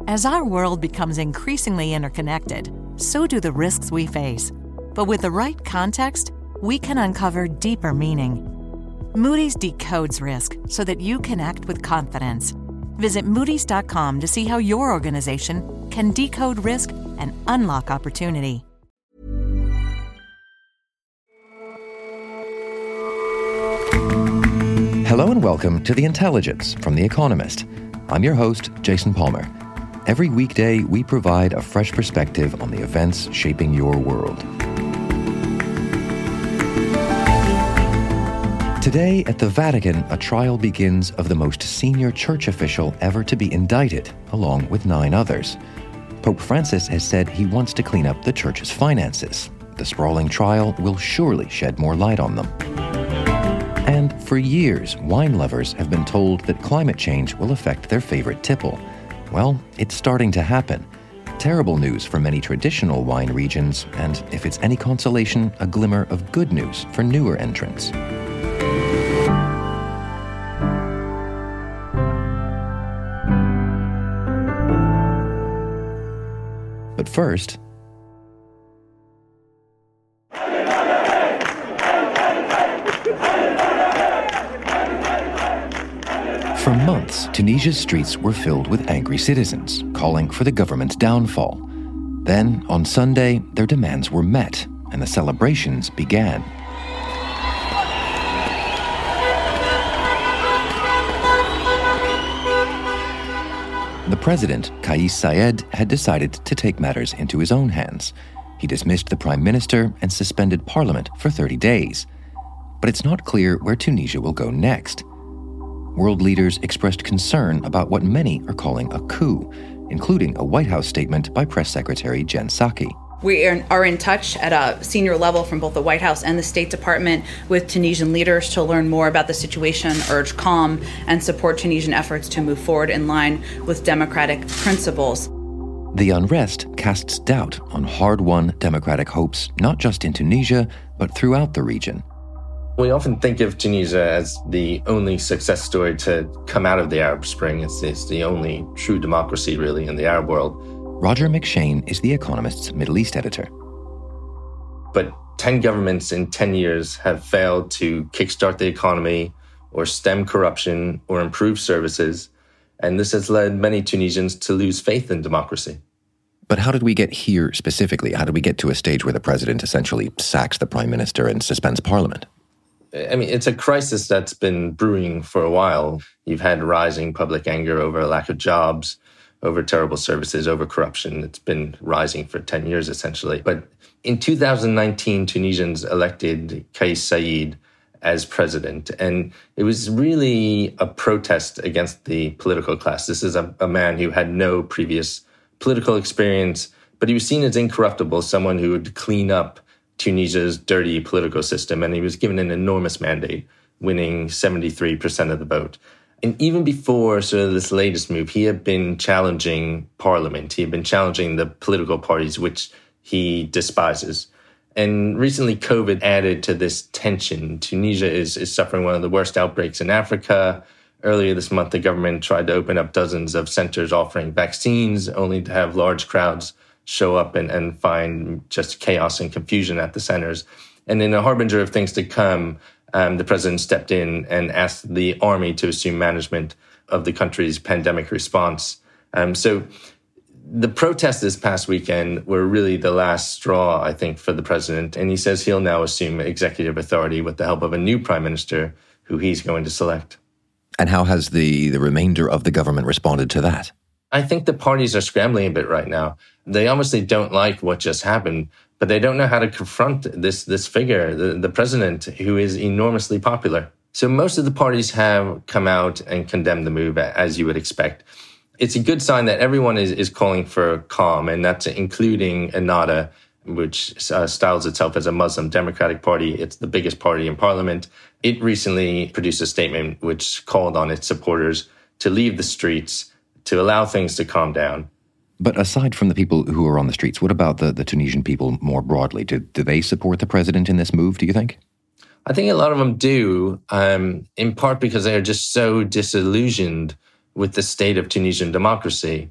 As our world becomes increasingly interconnected, so do the risks we face. But with the right context, we can uncover deeper meaning. Moody's decodes risk so that you can act with confidence. Visit Moody's.com to see how your organization can decode risk and unlock opportunity. Hello and welcome to The Intelligence from The Economist. I'm your host, Jason Palmer. Every weekday, we provide a fresh perspective on the events shaping your world. Today, at the Vatican, a trial begins of the most senior church official ever to be indicted, along with 9 others. Pope Francis has said he wants to clean up the church's finances. The sprawling trial will surely shed more light on them. And for years, wine lovers have been told that climate change will affect their favorite tipple. Well, it's starting to happen. Terrible news for many traditional wine regions, and if it's any consolation, a glimmer of good news for newer entrants. But first, for months, Tunisia's streets were filled with angry citizens, calling for the government's downfall. Then, on Sunday, their demands were met, and the celebrations began. The president, Kais Saied, had decided to take matters into his own hands. He dismissed the prime minister and suspended parliament for 30 days. But it's not clear where Tunisia will go next. World leaders expressed concern about what many are calling a coup, including a White House statement by Press Secretary Jen Psaki. We are in touch at a senior level from both the White House and the State Department with Tunisian leaders to learn more about the situation, urge calm, and support Tunisian efforts to move forward in line with democratic principles. The unrest casts doubt on hard-won democratic hopes, not just in Tunisia, but throughout the region. We often think of Tunisia as the only success story to come out of the Arab Spring. It's the only true democracy, really, in the Arab world. Roger McShane is The Economist's Middle East editor. But 10 governments in 10 years have failed to kickstart the economy or stem corruption or improve services, and this has led many Tunisians to lose faith in democracy. But how did we get here specifically? How did we get to a stage where the president essentially sacks the prime minister and suspends parliament? I mean, it's a crisis that's been brewing for a while. You've had rising public anger over a lack of jobs, over terrible services, over corruption. It's been rising for 10 years, essentially. But in 2019, Tunisians elected Kais Saied as president. And it was really a protest against the political class. This is a man who had no previous political experience, but he was seen as incorruptible, someone who would clean up Tunisia's dirty political system. And he was given an enormous mandate, winning 73% of the vote. And even before sort of this latest move, he had been challenging parliament. He had been challenging the political parties, which he despises. And recently, COVID added to this tension. Tunisia is suffering one of the worst outbreaks in Africa. Earlier this month, the government tried to open up dozens of centers offering vaccines, only to have large crowds show up and find just chaos and confusion at the centers. And in a harbinger of things to come, the president stepped in and asked the army to assume management of the country's pandemic response. So the protests this past weekend were really the last straw, I think, for the president. And he says he'll now assume executive authority with the help of a new prime minister who he's going to select. And how has the remainder of the government responded to that? I think the parties are scrambling a bit right now. They obviously don't like what just happened, but they don't know how to confront this figure, the president, who is enormously popular. So most of the parties have come out and condemned the move, as you would expect. It's a good sign that everyone is calling for calm, and that's including Ennahda, which styles itself as a Muslim Democratic Party. It's the biggest party in parliament. It recently produced a statement which called on its supporters to leave the streets, to allow things to calm down. But aside from the people who are on the streets, what about the Tunisian people more broadly? Do they support the president in this move, do you think? I think a lot of them do, in part because they are just so disillusioned with the state of Tunisian democracy.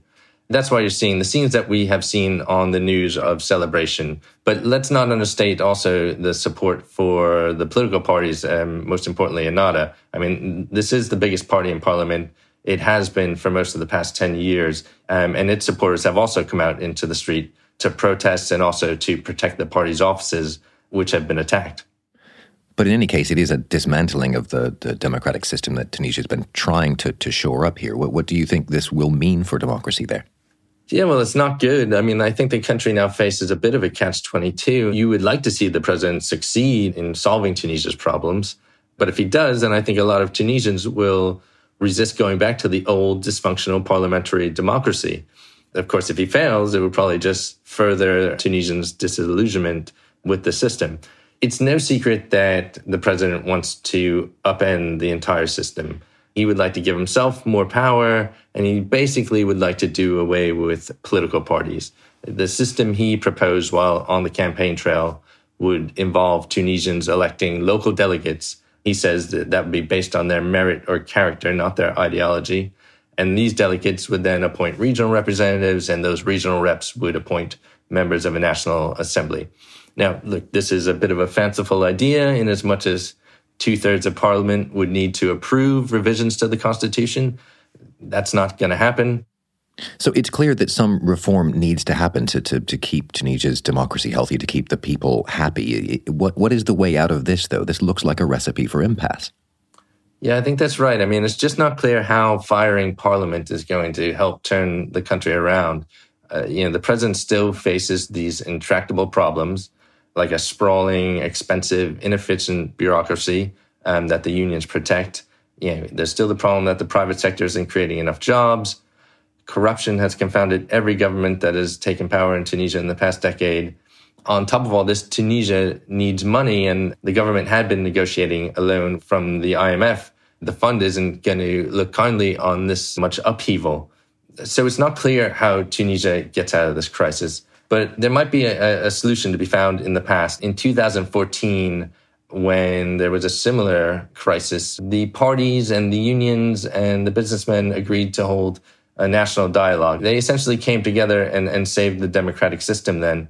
That's why you're seeing the scenes that we have seen on the news of celebration. But let's not understate also the support for the political parties, most importantly, Ennahda. I mean, this is the biggest party in parliament. It has been for most of the past 10 years. And its supporters have also come out into the street to protest and also to protect the party's offices, which have been attacked. But in any case, it is a dismantling of the democratic system that Tunisia has been trying to shore up here. What do you think this will mean for democracy there? Yeah, well, it's not good. I mean, I think the country now faces a bit of a catch-22. You would like to see the president succeed in solving Tunisia's problems. But if he does, then I think a lot of Tunisians will resist going back to the old dysfunctional parliamentary democracy. Of course, if he fails, it would probably just further Tunisians' disillusionment with the system. It's no secret that the president wants to upend the entire system. He would like to give himself more power, and he basically would like to do away with political parties. The system he proposed while on the campaign trail would involve Tunisians electing local delegates. He says that would be based on their merit or character, not their ideology. And these delegates would then appoint regional representatives, and those regional reps would appoint members of a national assembly. Now, look, this is a bit of a fanciful idea in as much as 2/3 of parliament would need to approve revisions to the constitution. That's not going to happen. So it's clear that some reform needs to happen to keep Tunisia's democracy healthy, to keep the people happy. What is the way out of this, though? This looks like a recipe for impasse. Yeah, I think that's right. I mean, it's just not clear how firing parliament is going to help turn the country around. The president still faces these intractable problems, like a sprawling, expensive, inefficient bureaucracy that the unions protect. There's still the problem that the private sector isn't creating enough jobs. Corruption has confounded every government that has taken power in Tunisia in the past decade. On top of all this, Tunisia needs money, and the government had been negotiating a loan from the IMF. The fund isn't going to look kindly on this much upheaval. So it's not clear how Tunisia gets out of this crisis. But there might be a solution to be found in the past. In 2014, when there was a similar crisis, the parties and the unions and the businessmen agreed to hold a national dialogue. They essentially came together and saved the democratic system then.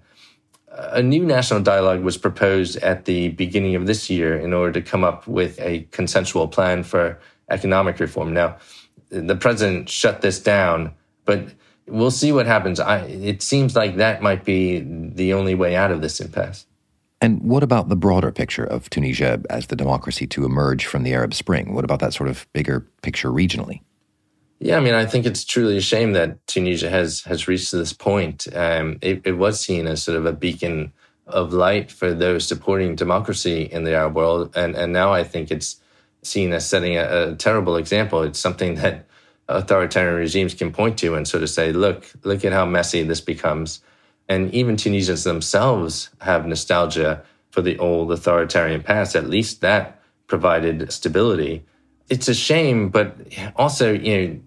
A new national dialogue was proposed at the beginning of this year in order to come up with a consensual plan for economic reform. Now, the president shut this down, but we'll see what happens. It seems like that might be the only way out of this impasse. And what about the broader picture of Tunisia as the democracy to emerge from the Arab Spring? What about that sort of bigger picture regionally? Yeah, I mean, I think it's truly a shame that Tunisia has reached to this point. It was seen as sort of a beacon of light for those supporting democracy in the Arab world. And now I think it's seen as setting a terrible example. It's something that authoritarian regimes can point to and sort of say, look at how messy this becomes. And even Tunisians themselves have nostalgia for the old authoritarian past. At least that provided stability. It's a shame, but also,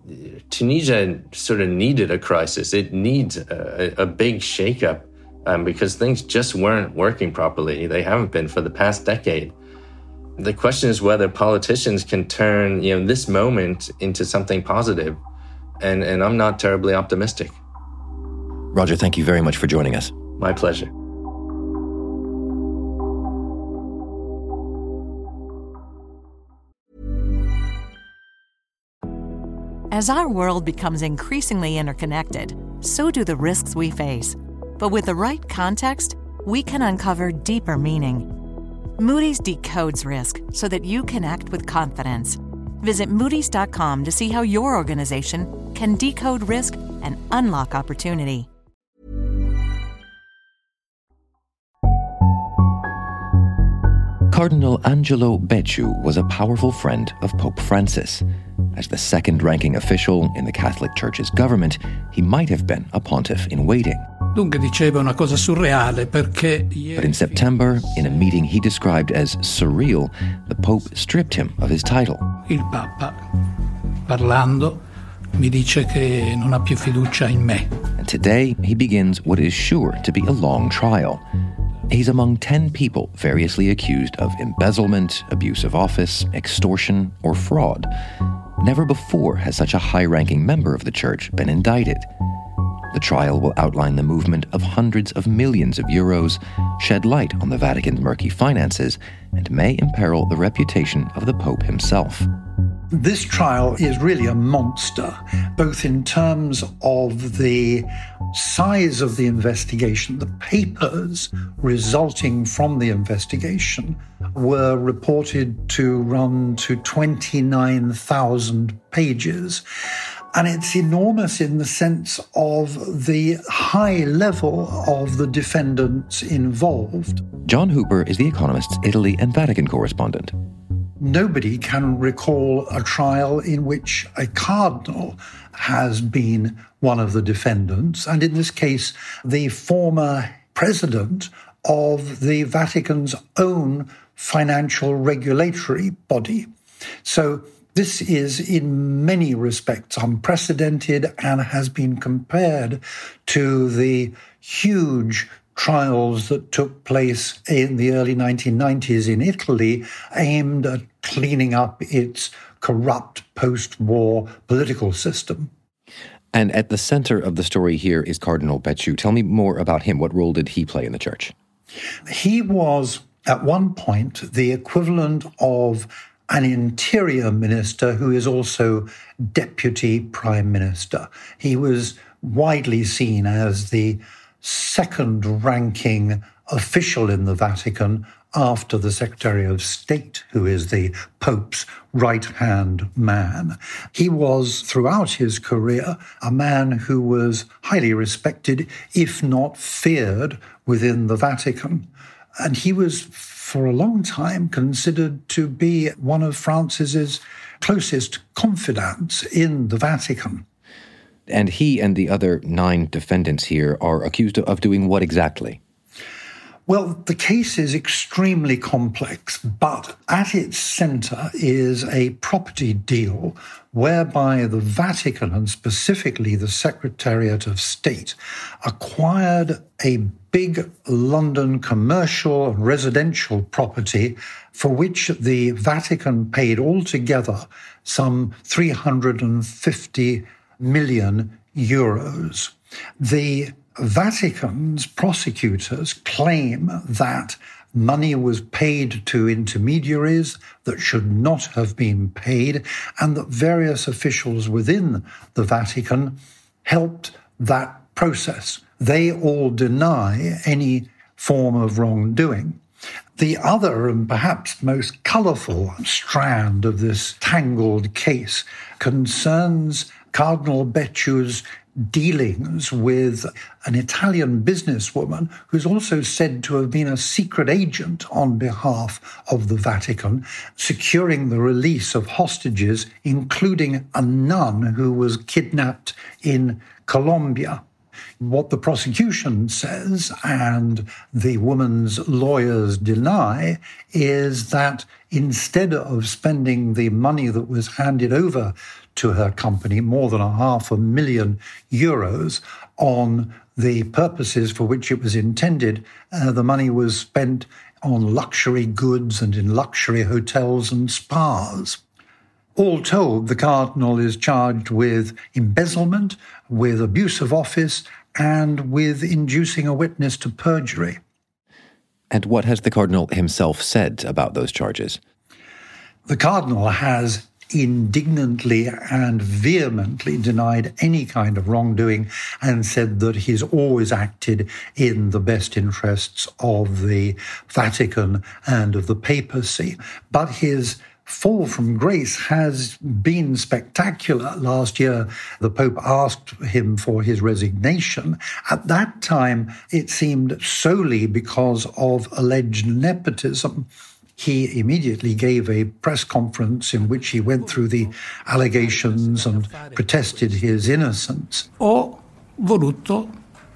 Tunisia sort of needed a crisis. It needs a big shakeup because things just weren't working properly. They haven't been for the past decade. The question is whether politicians can turn, this moment into something positive. And I'm not terribly optimistic. Roger, thank you very much for joining us. My pleasure. As our world becomes increasingly interconnected, so do the risks we face. But with the right context, we can uncover deeper meaning. Moody's decodes risk so that you can act with confidence. Visit Moody's.com to see how your organization can decode risk and unlock opportunity. Cardinal Angelo Becciu was a powerful friend of Pope Francis. As the second-ranking official in the Catholic Church's government, he might have been a pontiff in waiting. Dunque diceva una cosa surreale perché But in September, in a meeting he described as surreal, the Pope stripped him of his title. Il Papa, parlando, mi dice che non ha più fiducia in me. And today, he begins what is sure to be a long trial. He's among 10 people variously accused of embezzlement, abuse of office, extortion, or fraud. Never before has such a high-ranking member of the church been indicted. The trial will outline the movement of hundreds of millions of euros, shed light on the Vatican's murky finances, and may imperil the reputation of the Pope himself. This trial is really a monster, both in terms of the size of the investigation. The papers resulting from the investigation were reported to run to 29,000 pages. And it's enormous in the sense of the high level of the defendants involved. John Hooper is The Economist's Italy and Vatican correspondent. Nobody can recall a trial in which a cardinal has been one of the defendants, and in this case, the former president of the Vatican's own financial regulatory body. So this is in many respects unprecedented and has been compared to the huge trials that took place in the early 1990s in Italy, aimed at cleaning up its corrupt post-war political system. And at the center of the story here is Cardinal Becciu. Tell me more about him. What role did he play in the church? He was, at one point, the equivalent of an interior minister who is also deputy prime minister. He was widely seen as the second-ranking official in the Vatican after the Secretary of State, who is the Pope's right-hand man. He was, throughout his career, a man who was highly respected, if not feared, within the Vatican. And he was, for a long time, considered to be one of Francis's closest confidants in the Vatican. And he and the other 9 defendants here are accused of doing what exactly? Well, the case is extremely complex, but at its center is a property deal whereby the Vatican, and specifically the Secretariat of State, acquired a big London commercial and residential property for which the Vatican paid altogether some 350 million euros. The Vatican's prosecutors claim that money was paid to intermediaries that should not have been paid, and that various officials within the Vatican helped that process. They all deny any form of wrongdoing. The other and perhaps most colourful strand of this tangled case concerns Cardinal Becciu's dealings with an Italian businesswoman who's also said to have been a secret agent on behalf of the Vatican, securing the release of hostages, including a nun who was kidnapped in Colombia. What the prosecution says, and the woman's lawyers deny, is that instead of spending the money that was handed over to her company, more than 500,000 euros, on the purposes for which it was intended, the money was spent on luxury goods and in luxury hotels and spas. All told, the cardinal is charged with embezzlement, with abuse of office, and with inducing a witness to perjury. And what has the cardinal himself said about those charges? The cardinal has indignantly and vehemently denied any kind of wrongdoing and said that he's always acted in the best interests of the Vatican and of the papacy. But his fall from grace has been spectacular. Last year, the Pope asked him for his resignation. At that time, it seemed solely because of alleged nepotism. He immediately gave a press conference in which he went through the allegations and protested his innocence. Ho voluto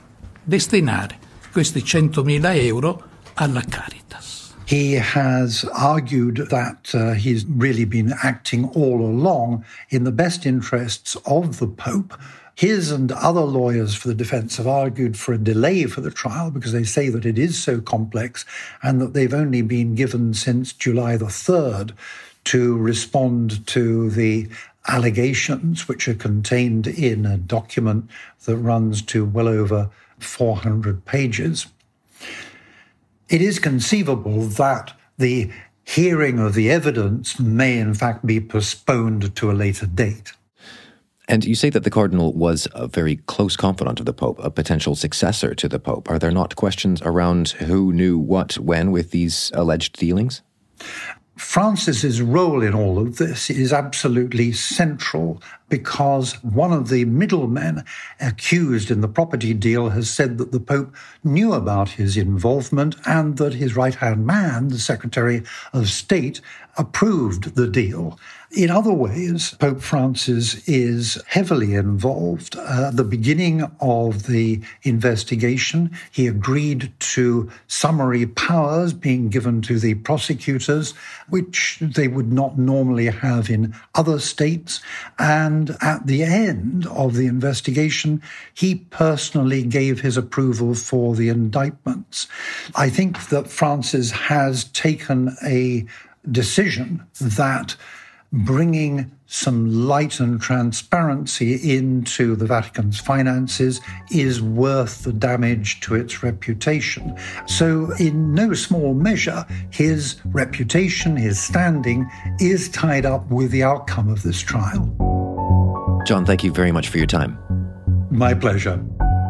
destinare questi 100.000 euro alla Caritas. He has argued that he's really been acting all along in the best interests of the Pope. His and other lawyers for the defense have argued for a delay for the trial because they say that it is so complex and that they've only been given since July the 3rd to respond to the allegations, which are contained in a document that runs to well over 400 pages. It is conceivable that the hearing of the evidence may in fact be postponed to a later date. And you say that the Cardinal was a very close confidant of the Pope, a potential successor to the Pope. Are there not questions around who knew what when with these alleged dealings? Francis's role in all of this is absolutely central because one of the middlemen accused in the property deal has said that the Pope knew about his involvement and that his right-hand man, the Secretary of State, approved the deal. In other ways, Pope Francis is heavily involved. At the beginning of the investigation, he agreed to summary powers being given to the prosecutors, which they would not normally have in other states. And at the end of the investigation, he personally gave his approval for the indictments. I think that Francis has taken a decision that bringing some light and transparency into the Vatican's finances is worth the damage to its reputation. So in no small measure, his reputation, his standing, is tied up with the outcome of this trial. John, thank you very much for your time. My pleasure.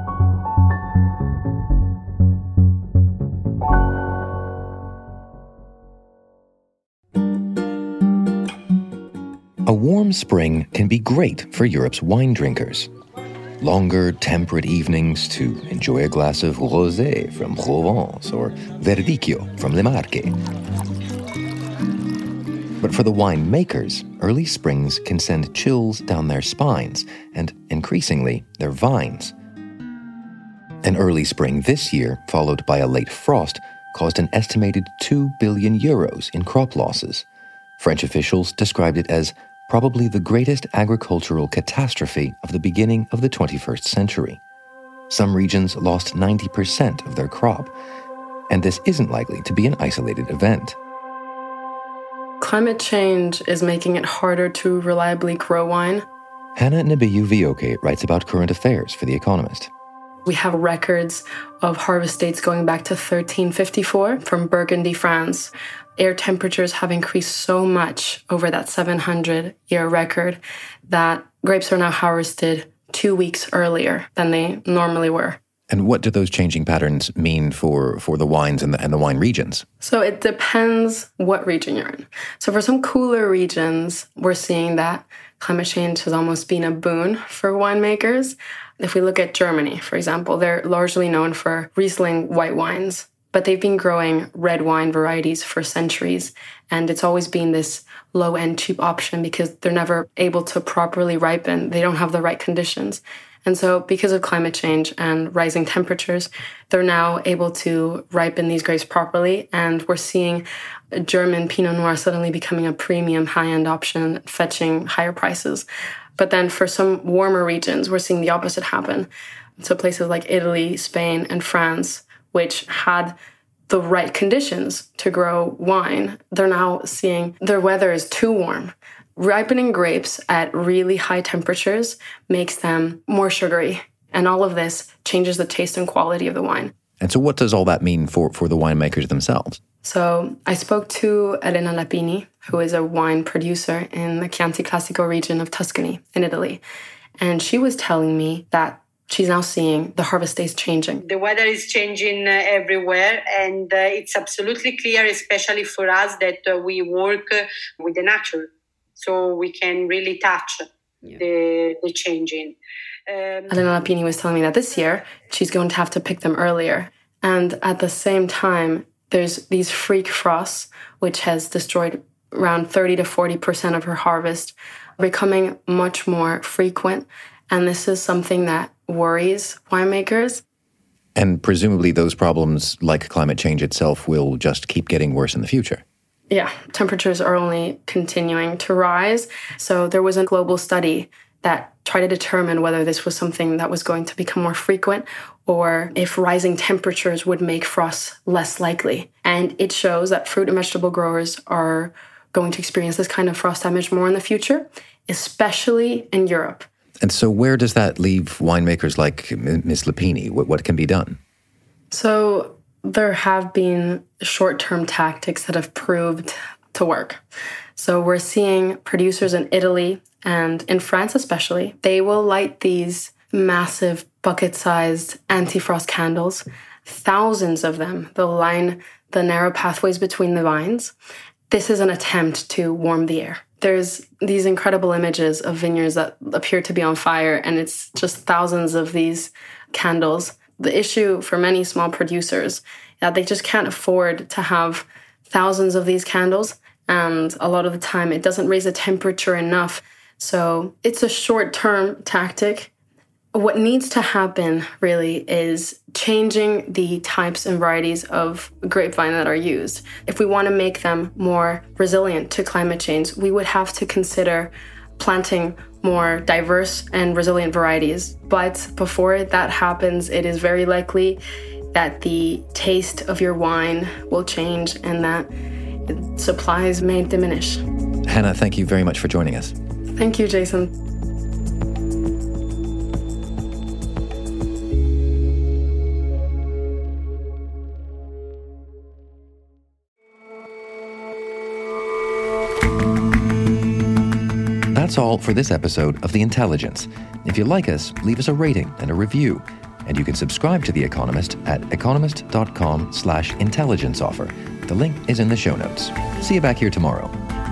A warm spring can be great for Europe's wine drinkers. Longer, temperate evenings to enjoy a glass of rosé from Provence or Verdicchio from Le Marche. But for the winemakers, early springs can send chills down their spines and, increasingly, their vines. An early spring this year, followed by a late frost, caused an estimated €2 billion in crop losses. French officials described it as probably the greatest agricultural catastrophe of the beginning of the 21st century. Some regions lost 90% of their crop, and this isn't likely to be an isolated event. Climate change is making it harder to reliably grow wine. Hannah Nabiyu-Vioke writes about current affairs for The Economist. We have records of harvest dates going back to 1354 from Burgundy, France. Air temperatures have increased so much over that 700-year record that grapes are now harvested 2 weeks earlier than they normally were. And what do those changing patterns mean for the wines and the wine regions? So it depends what region you're in. So for some cooler regions, we're seeing that climate change has almost been a boon for winemakers. If we look at Germany, for example, they're largely known for Riesling white wines, but they've been growing red wine varieties for centuries. And it's always been this low-end cheap option because they're never able to properly ripen. They don't have the right conditions. And so because of climate change and rising temperatures, they're now able to ripen these grapes properly. And we're seeing a German Pinot Noir suddenly becoming a premium high-end option, fetching higher prices. But then for some warmer regions, we're seeing the opposite happen. So places like Italy, Spain, and France, which had the right conditions to grow wine, they're now seeing their weather is too warm. Ripening grapes at really high temperatures makes them more sugary. And all of this changes the taste and quality of the wine. And so what does all that mean for the winemakers themselves? So I spoke to Elena Lapini, who is a wine producer in the Chianti Classico region of Tuscany in Italy. And she was telling me that she's now seeing the harvest days changing. The weather is changing everywhere, and it's absolutely clear, especially for us, that we work with the nature. So we can really touch the changing. Elena Lapini was telling me that this year, she's going to have to pick them earlier. And at the same time, there's these freak frosts, which has destroyed around 30 to 40% of her harvest, becoming much more frequent. And this is something that worries winemakers. And presumably those problems, like climate change itself, will just keep getting worse in the future. Yeah, temperatures are only continuing to rise. So there was a global study that tried to determine whether this was something that was going to become more frequent or if rising temperatures would make frosts less likely. And it shows that fruit and vegetable growers are going to experience this kind of frost damage more in the future. especially in Europe. And so where does that leave winemakers like Ms. Lupini? What can be done? So there have been short-term tactics that have proved to work. So we're seeing producers in Italy and in France especially, they will light these massive bucket-sized anti-frost candles, thousands of them. They'll line the narrow pathways between the vines. This is an attempt to warm the air. There's these incredible images of vineyards that appear to be on fire, and it's just thousands of these candles. The issue for many small producers is that they just can't afford to have thousands of these candles, and a lot of the time it doesn't raise the temperature enough. So it's a short-term tactic. What needs to happen really is changing the types and varieties of grapevine that are used. If we want to make them more resilient to climate change, we would have to consider planting more diverse and resilient varieties. But before that happens, it is very likely that the taste of your wine will change and that supplies may diminish. Hannah, thank you very much for joining us. Thank you, Jason. That's all for this episode of The Intelligence. If you like us, leave us a rating and a review. And you can subscribe to The Economist at economist.com/intelligence offer. The link is in the show notes. See you back here tomorrow.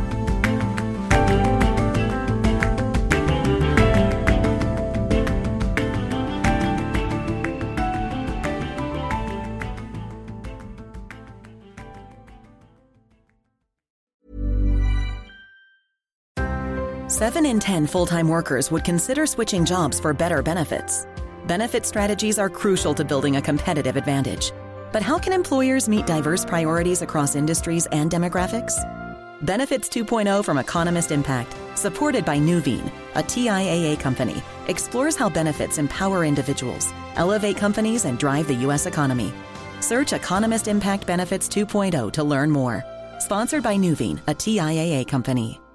Seven in 10 full-time workers would consider switching jobs for better benefits. Benefit strategies are crucial to building a competitive advantage. But how can employers meet diverse priorities across industries and demographics? Benefits 2.0 from Economist Impact, supported by Nuveen, a TIAA company, explores how benefits empower individuals, elevate companies, and drive the U.S. economy. Search Economist Impact Benefits 2.0 to learn more. Sponsored by Nuveen, a TIAA company.